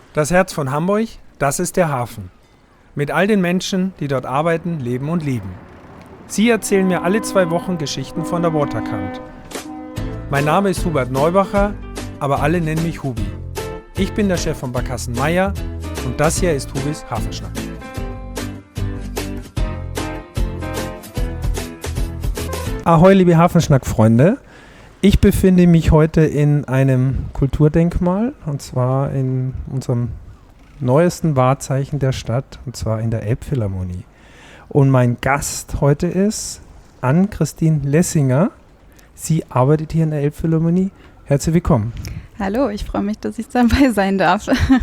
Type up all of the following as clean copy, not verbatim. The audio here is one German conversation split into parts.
Das Herz von Hamburg, das ist der Hafen. Mit all den Menschen, die dort arbeiten, leben und lieben. Sie erzählen mir alle 2 Wochen Geschichten von der Waterkant. Mein Name ist Hubert Neubacher, aber alle nennen mich Hubi. Ich bin der Chef von Barkassen Meier und das hier ist Hubis Hafenschnack. Ahoi, liebe Hafenschnack-Freunde. Ich befinde mich heute in einem Kulturdenkmal, und zwar in unserem neuesten Wahrzeichen der Stadt, und zwar in der Elbphilharmonie. Und mein Gast heute ist Ann-Christine Lessinger. Sie arbeitet hier in der Elbphilharmonie. Herzlich willkommen. Hallo, ich freue mich, dass ich dabei sein darf.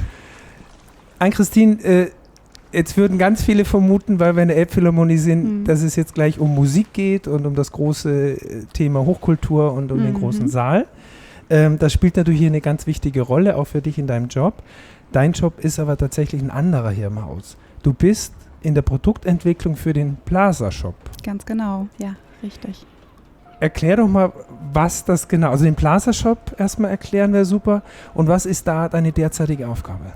Ann-Christine, jetzt würden ganz viele vermuten, weil wir in der Elbphilharmonie sind, dass es jetzt gleich um Musik geht und um das große Thema Hochkultur und um den großen Saal. Das spielt natürlich hier eine ganz wichtige Rolle, auch für dich in deinem Job. Dein Job ist aber tatsächlich ein anderer hier im Haus. Du bist in der Produktentwicklung für den Plaza Shop. Ganz genau, ja, richtig. Erklär doch mal, was das genau, also den Plaza Shop erstmal erklären wäre super. Und was ist da deine derzeitige Aufgabe?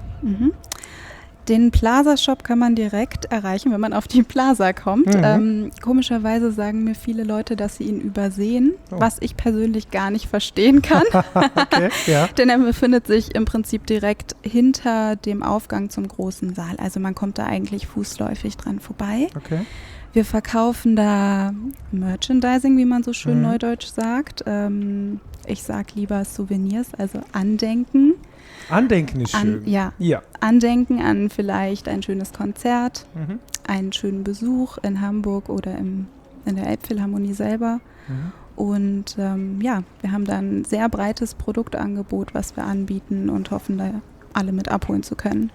Den Plaza Shop kann man direkt erreichen, wenn man auf die Plaza kommt. Komischerweise sagen mir viele Leute, dass sie ihn übersehen, was ich persönlich gar nicht verstehen kann. Okay, ja. Denn er befindet sich im Prinzip direkt hinter dem Aufgang zum großen Saal. Also man kommt da eigentlich fußläufig dran vorbei. Okay. Wir verkaufen da Merchandising, wie man so schön neudeutsch sagt. Ich sage lieber Souvenirs, also Andenken. Andenken ist schön. Ja. Andenken an vielleicht ein schönes Konzert, einen schönen Besuch in Hamburg oder in der Elbphilharmonie selber. Und wir haben da ein sehr breites Produktangebot, was wir anbieten und hoffen, da alle mit abholen zu können.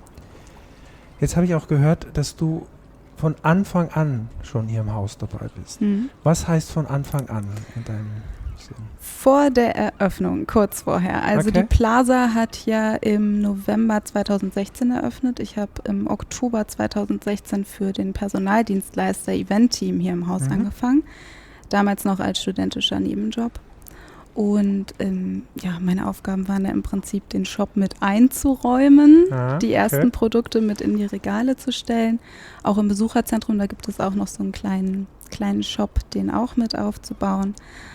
Jetzt habe ich auch gehört, dass du von Anfang an schon hier im Haus dabei bist. Was heißt von Anfang an in deinem Sinn? Vor der Eröffnung, kurz vorher. Also die Plaza hat ja im November 2016 eröffnet. Ich habe im Oktober 2016 für den Personaldienstleister Event-Team hier im Haus angefangen. Damals noch als studentischer Nebenjob. Und meine Aufgaben waren ja im Prinzip, den Shop mit einzuräumen, die ersten Produkte mit in die Regale zu stellen. Auch im Besucherzentrum, da gibt es auch noch so einen kleinen Shop, den auch mit aufzubauen.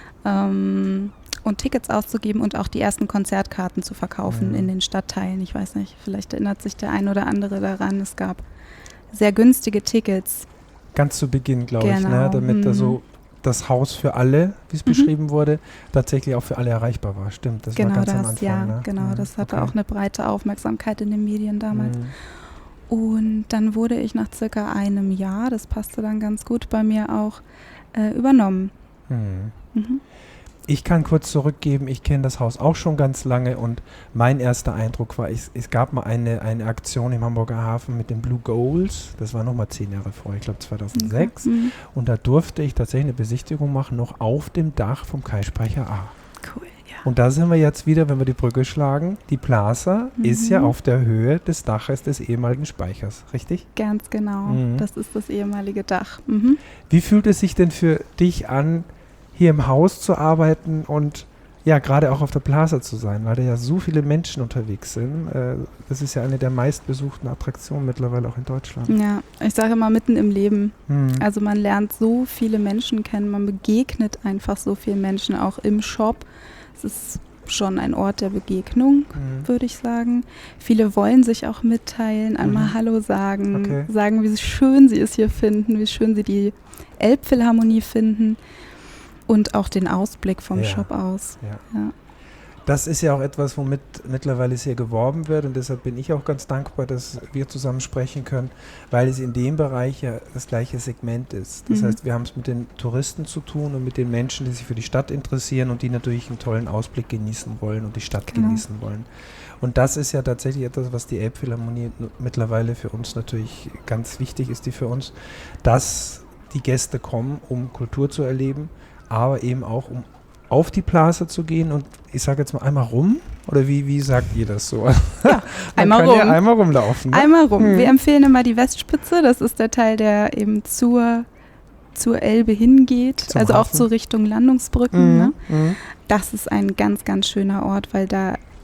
Und Tickets auszugeben und auch die ersten Konzertkarten zu verkaufen in den Stadtteilen. Ich weiß nicht, vielleicht erinnert sich der ein oder andere daran. Es gab sehr günstige Tickets. Ganz zu Beginn, glaube ich, ne? Damit da so das Haus für alle, wie es beschrieben wurde, tatsächlich auch für alle erreichbar war. Stimmt, das war ganz am Anfang. Ja, ne? Genau, das hatte auch eine breite Aufmerksamkeit in den Medien damals. Und dann wurde ich nach circa einem Jahr, das passte dann ganz gut bei mir auch, übernommen. Ich kann kurz zurückgeben, ich kenne das Haus auch schon ganz lange und mein erster Eindruck war, es gab mal eine Aktion im Hamburger Hafen mit den Blue Goals, das war nochmal 10 Jahre vorher, ich glaube 2006 und da durfte ich tatsächlich eine Besichtigung machen, noch auf dem Dach vom Kai-Speicher A. Cool, ja. Und da sind wir jetzt wieder, wenn wir die Brücke schlagen, die Plaza ist ja auf der Höhe des Daches des ehemaligen Speichers, richtig? Ganz genau, das ist das ehemalige Dach. Wie fühlt es sich denn für dich an, hier im Haus zu arbeiten und ja, gerade auch auf der Plaza zu sein, weil da ja so viele Menschen unterwegs sind. Das ist ja eine der meistbesuchten Attraktionen mittlerweile auch in Deutschland. Ja, ich sage immer mitten im Leben. Also man lernt so viele Menschen kennen, man begegnet einfach so vielen Menschen auch im Shop. Es ist schon ein Ort der Begegnung, würde ich sagen. Viele wollen sich auch mitteilen, einmal Hallo sagen, sagen, wie schön sie es hier finden, wie schön sie die Elbphilharmonie finden. Und auch den Ausblick vom Shop aus. Ja. Das ist ja auch etwas, womit mittlerweile sehr geworben wird und deshalb bin ich auch ganz dankbar, dass wir zusammen sprechen können, weil es in dem Bereich ja das gleiche Segment ist. Das heißt, wir haben es mit den Touristen zu tun und mit den Menschen, die sich für die Stadt interessieren und die natürlich einen tollen Ausblick genießen wollen und die Stadt genießen wollen. Und das ist ja tatsächlich etwas, was die Elbphilharmonie mittlerweile für uns natürlich ganz wichtig ist, die für uns, dass die Gäste kommen, um Kultur zu erleben, aber eben auch, um auf die Plaza zu gehen und ich sage jetzt mal einmal rum, oder wie sagt ihr das so? Ja, einmal rum. Ja einmal rumlaufen. Ne? Einmal rum. Wir empfehlen immer die Westspitze, das ist der Teil, der eben zur Elbe hingeht, Zum also Hafen. auch zur Richtung Landungsbrücken. Ne? Das ist ein ganz, ganz schöner Ort, weil da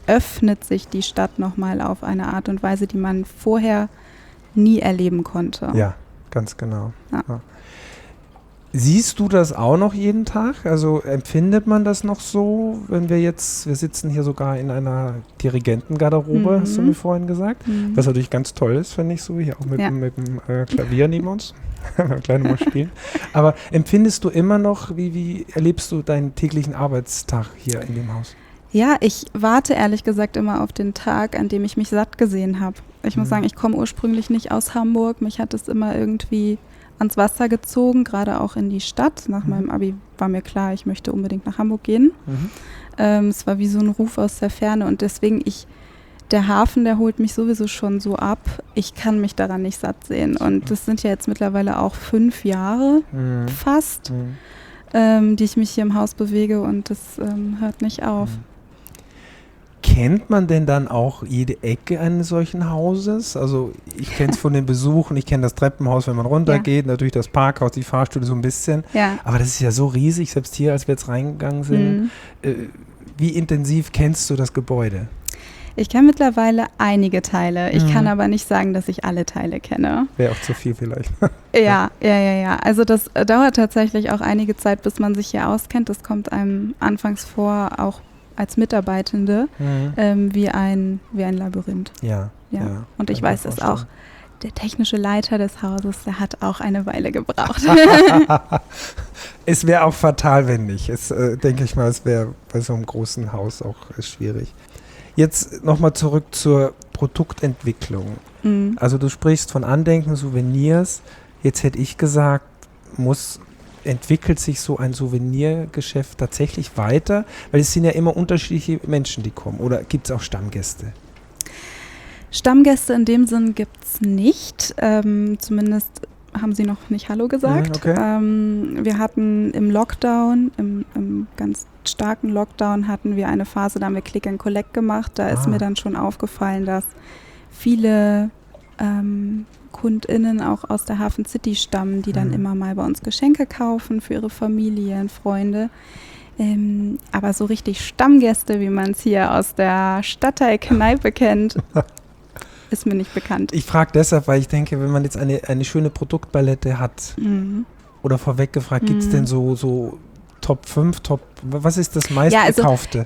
öffnet sich die Stadt nochmal auf eine Art und Weise, die man vorher nie erleben konnte. Ja, ganz genau. Ja. Ja. Siehst du das auch noch jeden Tag? Also empfindet man das noch so, wenn wir sitzen hier sogar in einer Dirigentengarderobe, hast du mir vorhin gesagt, was natürlich ganz toll ist, finde ich so, hier auch mit dem Klavier neben uns, kleine Mal spielen. Aber empfindest du immer noch, wie erlebst du deinen täglichen Arbeitstag hier in dem Haus? Ja, ich warte ehrlich gesagt immer auf den Tag, an dem ich mich satt gesehen habe. Ich muss sagen, ich komme ursprünglich nicht aus Hamburg, mich hat es immer irgendwie ans Wasser gezogen, gerade auch in die Stadt. Nach meinem Abi war mir klar, ich möchte unbedingt nach Hamburg gehen. Es war wie so ein Ruf aus der Ferne und deswegen der Hafen, der holt mich sowieso schon so ab. Ich kann mich daran nicht satt sehen und das sind ja jetzt mittlerweile auch 5 Jahre fast, die ich mich hier im Haus bewege und das hört nicht auf. Kennt man denn dann auch jede Ecke eines solchen Hauses? Also ich kenne es von den Besuchen, ich kenne das Treppenhaus, wenn man runtergeht, natürlich das Parkhaus, die Fahrstühle so ein bisschen. Ja. Aber das ist ja so riesig, selbst hier, als wir jetzt reingegangen sind. Wie intensiv kennst du das Gebäude? Ich kenne mittlerweile einige Teile. Ich kann aber nicht sagen, dass ich alle Teile kenne. Wäre auch zu viel vielleicht. Ja. Also das dauert tatsächlich auch einige Zeit, bis man sich hier auskennt. Das kommt einem anfangs vor, auch als Mitarbeitende, wie ein Labyrinth. Ja. Und ich weiß es auch. Der technische Leiter des Hauses, der hat auch eine Weile gebraucht. Es wäre auch fatal, wenn nicht. Denke ich mal, es wäre bei so einem großen Haus auch schwierig. Jetzt nochmal zurück zur Produktentwicklung. Also du sprichst von Andenken, Souvenirs. Jetzt hätte ich gesagt, entwickelt sich so ein Souvenirgeschäft tatsächlich weiter? Weil es sind ja immer unterschiedliche Menschen, die kommen. Oder gibt es auch Stammgäste? Stammgäste in dem Sinn gibt es nicht. Zumindest haben sie noch nicht Hallo gesagt. Okay. Wir hatten im Lockdown, im ganz starken Lockdown, hatten wir eine Phase, da haben wir Click and Collect gemacht. Da ist mir dann schon aufgefallen, dass viele KundInnen auch aus der Hafen City stammen, die dann immer mal bei uns Geschenke kaufen für ihre Familien, Freunde. Aber so richtig Stammgäste, wie man es hier aus der Stadtteilkneipe kennt, ist mir nicht bekannt. Ich frage deshalb, weil ich denke, wenn man jetzt eine schöne Produktpalette hat, oder vorweg gefragt, gibt es denn so Top 5, was ist das meistgekaufte?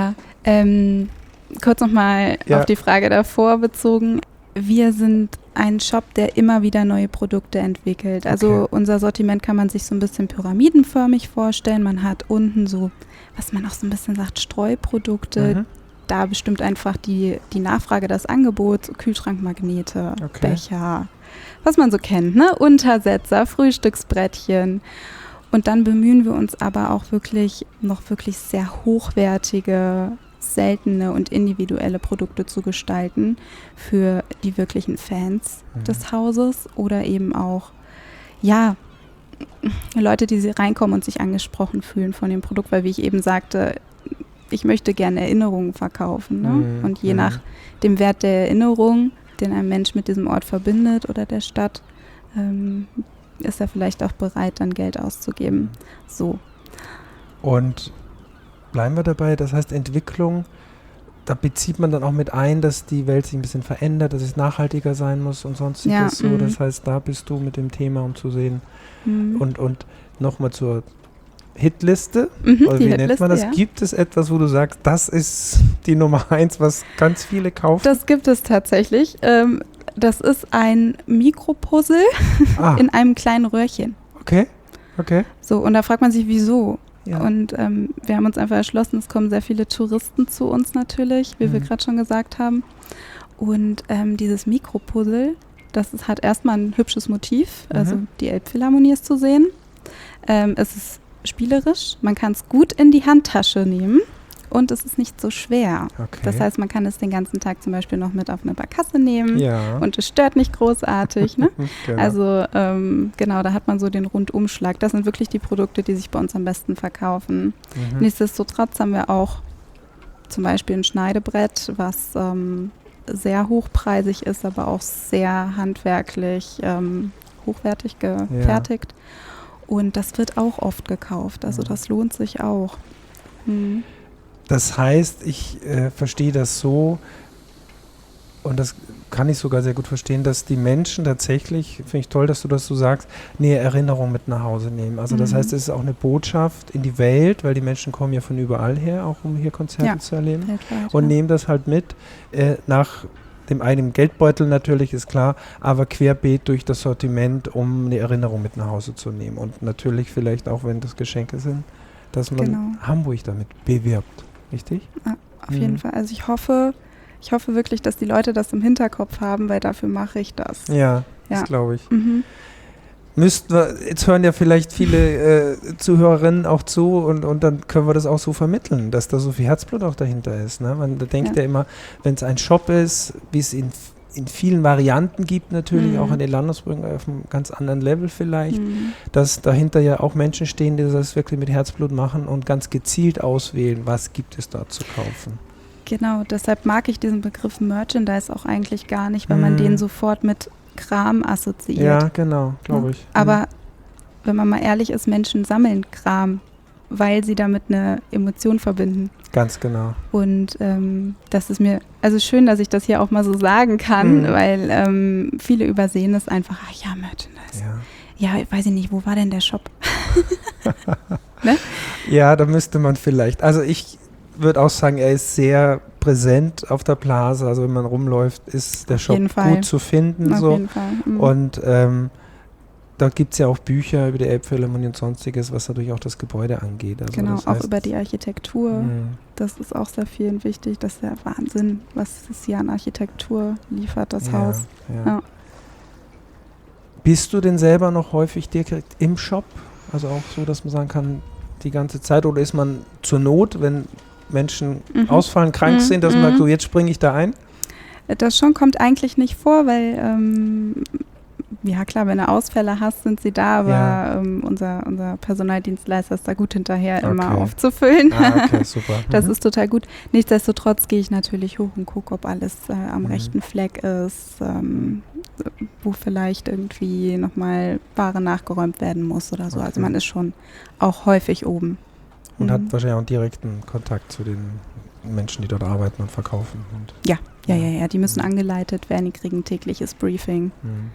Kurz nochmal auf die Frage davor bezogen. Wir sind ein Shop, der immer wieder neue Produkte entwickelt. Also unser Sortiment kann man sich so ein bisschen pyramidenförmig vorstellen. Man hat unten so, was man auch so ein bisschen sagt, Streuprodukte. Da bestimmt einfach die Nachfrage, das Angebot, Kühlschrankmagnete, Becher, was man so kennt, ne? Untersetzer, Frühstücksbrettchen. Und dann bemühen wir uns aber auch wirklich sehr hochwertige, seltene und individuelle Produkte zu gestalten für die wirklichen Fans des Hauses oder eben auch, Leute, die reinkommen und sich angesprochen fühlen von dem Produkt, weil wie ich eben sagte, ich möchte gerne Erinnerungen verkaufen. Ne? Und je nach dem Wert der Erinnerung, den ein Mensch mit diesem Ort verbindet oder der Stadt, ist er vielleicht auch bereit, dann Geld auszugeben. So. Und bleiben wir dabei, das heißt Entwicklung, da bezieht man dann auch mit ein, dass die Welt sich ein bisschen verändert, dass es nachhaltiger sein muss und sonstiges so. Das heißt, da bist du mit dem Thema, um zu sehen. Und nochmal zur Hitliste, oder wie nennt man das? Ja. Gibt es etwas, wo du sagst, das ist die Nummer 1, was ganz viele kaufen? Das gibt es tatsächlich. Das ist ein Mikropuzzle in einem kleinen Röhrchen. Okay. So, und da fragt man sich, wieso? Ja. Und wir haben uns einfach erschlossen, es kommen sehr viele Touristen zu uns natürlich, wie wir gerade schon gesagt haben. Und dieses Mikropuzzle, hat erstmal ein hübsches Motiv, also die Elbphilharmonie ist zu sehen. Es ist spielerisch, man kann es gut in die Handtasche nehmen und es ist nicht so schwer. Okay. Das heißt, man kann es den ganzen Tag zum Beispiel noch mit auf eine Barkasse nehmen und es stört nicht großartig. Ne? Genau. Also da hat man so den Rundumschlag. Das sind wirklich die Produkte, die sich bei uns am besten verkaufen. Nichtsdestotrotz haben wir auch zum Beispiel ein Schneidebrett, was sehr hochpreisig ist, aber auch sehr handwerklich hochwertig gefertigt. Und das wird auch oft gekauft, also das lohnt sich auch. Das heißt, ich verstehe das so, und das kann ich sogar sehr gut verstehen, dass die Menschen tatsächlich, finde ich toll, dass du das so sagst, eine Erinnerung mit nach Hause nehmen. Also das heißt, es ist auch eine Botschaft in die Welt, weil die Menschen kommen ja von überall her, auch um hier Konzerte zu erleben. Weltweit, und nehmen das halt mit nach dem eigenen Geldbeutel natürlich, ist klar, aber querbeet durch das Sortiment, um eine Erinnerung mit nach Hause zu nehmen. Und natürlich vielleicht auch, wenn das Geschenke sind, dass man Hamburg damit bewirbt. Richtig? Ja, auf jeden Fall. Also ich hoffe wirklich, dass die Leute das im Hinterkopf haben, weil dafür mache ich das. Ja. Das glaube ich. Jetzt hören ja vielleicht viele Zuhörerinnen auch zu und dann können wir das auch so vermitteln, dass da so viel Herzblut auch dahinter ist. Ne? Man denkt ja immer, wenn es ein Shop ist, wie es in vielen Varianten gibt, natürlich auch an den Landesbrücken auf einem ganz anderen Level vielleicht, dass dahinter ja auch Menschen stehen, die das wirklich mit Herzblut machen und ganz gezielt auswählen, was gibt es dort zu kaufen. Genau, deshalb mag ich diesen Begriff Merchandise auch eigentlich gar nicht, weil man den sofort mit Kram assoziiert. Ja, genau, glaube ich. Aber wenn man mal ehrlich ist, Menschen sammeln Kram, weil sie damit eine Emotion verbinden. Ganz genau. Und das ist mir, also schön, dass ich das hier auch mal so sagen kann, weil viele übersehen es einfach, Merchandise. Ja, weiß ich nicht, wo war denn der Shop? Ne? Ja, da müsste man vielleicht, also ich würde auch sagen, er ist sehr präsent auf der Plaza. Also wenn man rumläuft, ist der Shop gut zu finden. Auf jeden Fall. Und da gibt es ja auch Bücher über die Elbphilharmonie und Sonstiges, was natürlich auch das Gebäude angeht. Also genau, das heißt, auch über die Architektur. Das ist auch sehr vielen wichtig. Das ist der Wahnsinn, was es hier an Architektur liefert, das Haus. Ja. Bist du denn selber noch häufig direkt im Shop? Also auch so, dass man sagen kann, die ganze Zeit? Oder ist man zur Not, wenn Menschen ausfallen, krank sind, dass man sagt, so jetzt springe ich da ein? Das schon kommt eigentlich nicht vor, weil ja klar, wenn du Ausfälle hast, sind sie da, aber unser Personaldienstleister ist da gut hinterher, immer aufzufüllen. Okay, super. Das ist total gut. Nichtsdestotrotz gehe ich natürlich hoch und gucke, ob alles am rechten Fleck ist, wo vielleicht irgendwie nochmal Ware nachgeräumt werden muss oder so. Also man ist schon auch häufig oben. Und hat wahrscheinlich auch einen direkten Kontakt zu den Menschen, die dort arbeiten und verkaufen. Und Ja, die müssen angeleitet werden, die kriegen ein tägliches Briefing.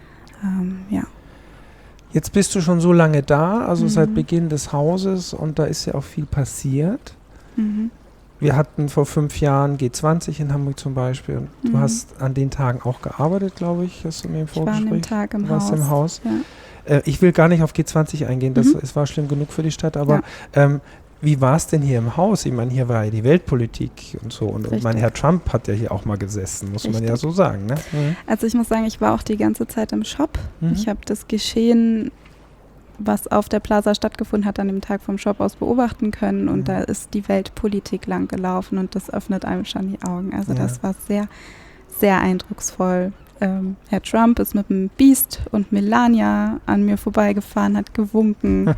Jetzt bist du schon so lange da, also seit Beginn des Hauses, und da ist ja auch viel passiert. Wir hatten vor 5 Jahren G20 in Hamburg zum Beispiel, und du hast an den Tagen auch gearbeitet, glaube ich, hast du mir im Vorgespräch. Ich war an dem Tag im Haus. Im Haus. Ja. Ich will gar nicht auf G20 eingehen, es war schlimm genug für die Stadt, aber wie war es denn hier im Haus? Ich meine, hier war ja die Weltpolitik und so. Und mein Herr Trump hat ja hier auch mal gesessen, muss man ja so sagen. Ne? Also ich muss sagen, ich war auch die ganze Zeit im Shop. Ich habe das Geschehen, was auf der Plaza stattgefunden hat, an dem Tag vom Shop aus beobachten können. Und da ist die Weltpolitik lang gelaufen und das öffnet einem schon die Augen. Also das war sehr, sehr eindrucksvoll. Herr Trump ist mit dem Beast und Melania an mir vorbeigefahren, hat gewunken.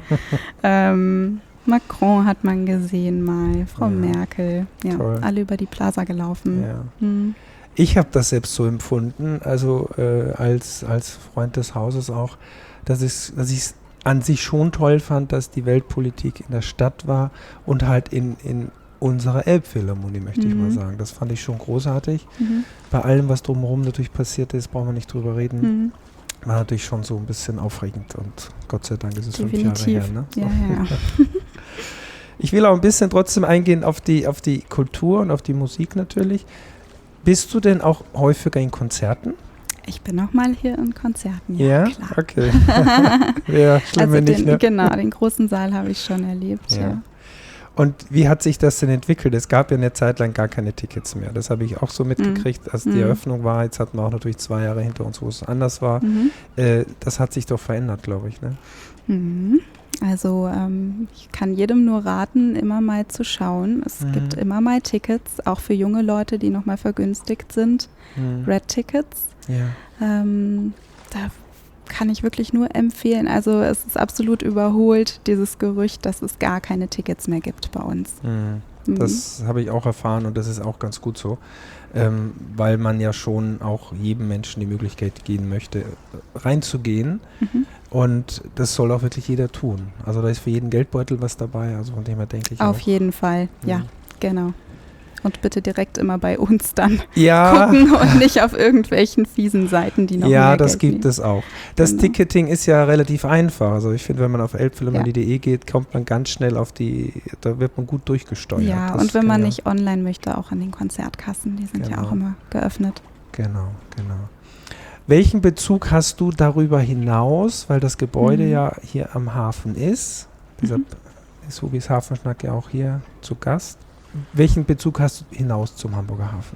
Macron hat man gesehen mal, Frau Merkel, alle über die Plaza gelaufen. Ja. Ich habe das selbst so empfunden, also als Freund des Hauses auch, dass ich es an sich schon toll fand, dass die Weltpolitik in der Stadt war und halt in unserer Elbphilharmonie, möchte ich mal sagen. Das fand ich schon großartig. Bei allem, was drumherum natürlich passiert ist, brauchen wir nicht drüber reden. War natürlich schon so ein bisschen aufregend, und Gott sei Dank ist es 5 Jahre her. Ne? So. Ja. Ich will auch ein bisschen trotzdem eingehen auf die Kultur und auf die Musik natürlich. Bist du denn auch häufiger in Konzerten? Ich bin auch mal hier in Konzerten, ja klar. Okay. Ja, schlimm, also wenn nicht, ne? Genau, den großen Saal habe ich schon erlebt, ja. Und wie hat sich das denn entwickelt? Es gab ja eine Zeit lang gar keine Tickets mehr. Das habe ich auch so mitgekriegt, als die Eröffnung war. Jetzt hatten wir auch natürlich 2 Jahre hinter uns, wo es anders war. Das hat sich doch verändert, glaube ich, ne? Also ich kann jedem nur raten, immer mal zu schauen. Es gibt immer mal Tickets, auch für junge Leute, die nochmal vergünstigt sind. Red Tickets. Ja. Da kann ich wirklich nur empfehlen. Also es ist absolut überholt, dieses Gerücht, dass es gar keine Tickets mehr gibt bei uns. Das habe ich auch erfahren, und das ist auch ganz gut so, weil man ja schon auch jedem Menschen die Möglichkeit geben möchte, reinzugehen. Und das soll auch wirklich jeder tun. Also da ist für jeden Geldbeutel was dabei. Also von dem her denke ich Auf jeden Fall, ja. Genau. Und bitte direkt immer bei uns dann gucken und nicht auf irgendwelchen fiesen Seiten, die noch mehr Ja, das Geld gibt nehmen. es auch. Das Ticketing ist ja relativ einfach. Also ich finde, wenn man auf elbphilharmonie.de geht, kommt man ganz schnell da wird man gut durchgesteuert. Ja, und wenn man nicht online möchte, auch an den Konzertkassen, die sind ja auch immer geöffnet. Genau. Welchen Bezug hast du darüber hinaus, weil das Gebäude ja hier am Hafen ist, deshalb ist Hubis Hafenschnack ja auch hier zu Gast. Welchen Bezug hast du hinaus zum Hamburger Hafen?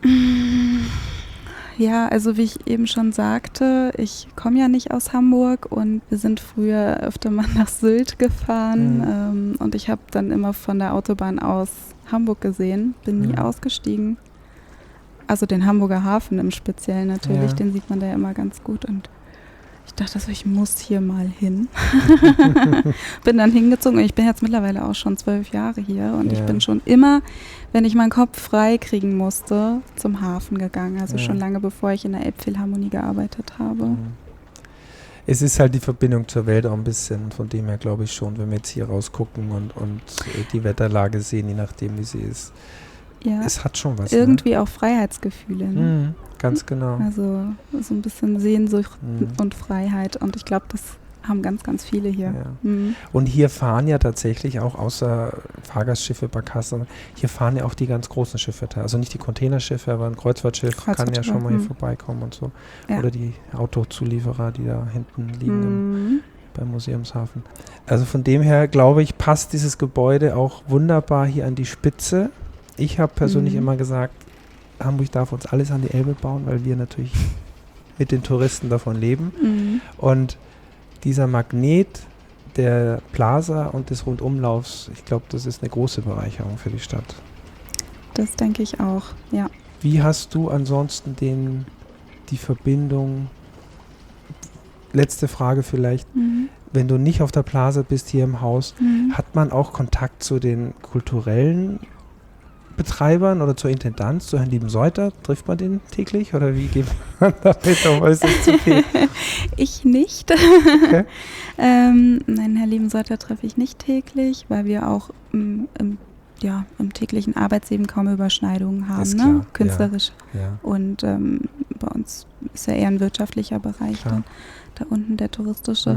Ja, also wie ich eben schon sagte, ich komme ja nicht aus Hamburg und wir sind früher öfter mal nach Sylt gefahren und ich habe dann immer von der Autobahn aus Hamburg gesehen, bin nie ausgestiegen. Also den Hamburger Hafen im Speziellen natürlich, den sieht man da ja immer ganz gut und ich dachte so, ich muss hier mal hin. Bin dann hingezogen und ich bin jetzt mittlerweile auch schon 12 Jahre hier und ich bin schon immer, wenn ich meinen Kopf frei kriegen musste, zum Hafen gegangen. Also schon lange bevor ich in der Elbphilharmonie gearbeitet habe. Es ist halt die Verbindung zur Welt auch ein bisschen, von dem her glaube ich schon, wenn wir jetzt hier rausgucken und die Wetterlage sehen, je nachdem wie sie ist. Ja, es hat schon was. Irgendwie auch Freiheitsgefühle. Ne? Ganz genau. Also so ein bisschen Sehnsucht und Freiheit und ich glaube, das haben ganz, ganz viele hier. Ja. Und hier fahren ja tatsächlich auch außer Fahrgastschiffe, Barkassen, hier fahren ja auch die ganz großen Schiffe. Also nicht die Containerschiffe, aber ein Kreuzfahrtschiff kann ja schon mal hier vorbeikommen und so. Ja. Oder die Autozulieferer, die da hinten liegen beim Museumshafen. Also von dem her, glaube ich, passt dieses Gebäude auch wunderbar hier an die Spitze. Ich habe persönlich immer gesagt, Hamburg darf uns alles an die Elbe bauen, weil wir natürlich mit den Touristen davon leben. Und dieser Magnet der Plaza und des Rundumlaufs, ich glaube, das ist eine große Bereicherung für die Stadt. Das denke ich auch, ja. Wie hast du ansonsten die Verbindung, letzte Frage vielleicht, wenn du nicht auf der Plaza bist hier im Haus, hat man auch Kontakt zu den kulturellen Betreibern oder zur Intendanz, zu Herrn lieben Seuter? Trifft man den täglich oder wie geht man damit um? Ist das zu viel? Ich nicht. Okay. Nein, Herr lieben Seuter treffe ich nicht täglich, weil wir auch im täglichen Arbeitsleben kaum Überschneidungen haben, ne? Künstlerisch. Ja. Und bei uns ist ja eher ein wirtschaftlicher Bereich, da unten der touristische.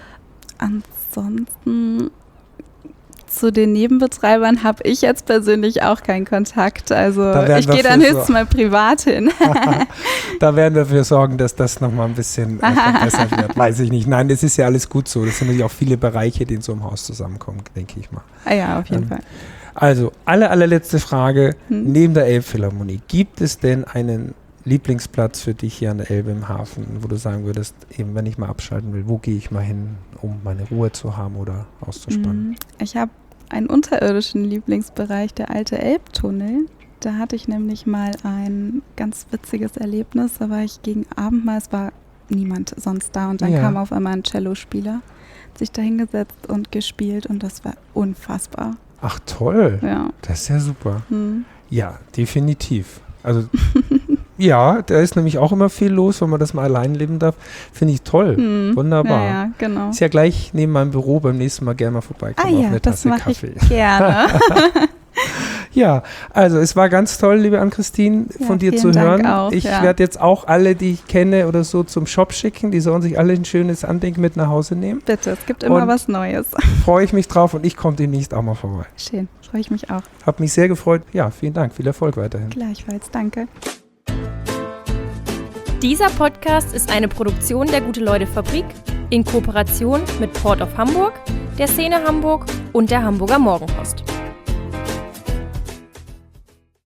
Ansonsten zu den Nebenbetreibern habe ich jetzt persönlich auch keinen Kontakt. Also ich gehe dann höchstens mal privat hin. Da werden wir dafür sorgen, dass das nochmal ein bisschen verbessert wird. Weiß ich nicht. Nein, das ist ja alles gut so. Das sind natürlich auch viele Bereiche, die in so einem Haus zusammenkommen, denke ich mal. Ja, auf jeden Fall. Also, allerletzte Frage. Neben der Elbphilharmonie, gibt es denn einen Lieblingsplatz für dich hier an der Elbe im Hafen, wo du sagen würdest, eben wenn ich mal abschalten will, wo gehe ich mal hin, um meine Ruhe zu haben oder auszuspannen? Ich habe einen unterirdischen Lieblingsbereich, der alte Elbtunnel. Da hatte ich nämlich mal ein ganz witziges Erlebnis. Da war ich gegen Abend mal, es war niemand sonst da und dann kam auf einmal ein Cellospieler, hat sich da hingesetzt und gespielt und das war unfassbar. Ach toll, das ist ja super. Ja, definitiv. Also ja, da ist nämlich auch immer viel los, wenn man das mal allein leben darf. Finde ich toll. Wunderbar. Ja, genau. Ist ja gleich neben meinem Büro, beim nächsten Mal gerne mal vorbeikommen auf eine Tasse Kaffee. Ich gerne. Ja, also es war ganz toll, liebe Ann-Christine, von dir zu hören. Auch, ich werde jetzt auch alle, die ich kenne oder so, zum Shop schicken. Die sollen sich alle ein schönes Andenken mit nach Hause nehmen. Bitte, es gibt immer was Neues. Freue ich mich drauf und ich komme demnächst auch mal vorbei. Schön, freue ich mich auch. Hab mich sehr gefreut. Ja, vielen Dank. Viel Erfolg weiterhin. Gleichfalls, danke. Dieser Podcast ist eine Produktion der Gute-Leute-Fabrik in Kooperation mit Port of Hamburg, der Szene Hamburg und der Hamburger Morgenpost.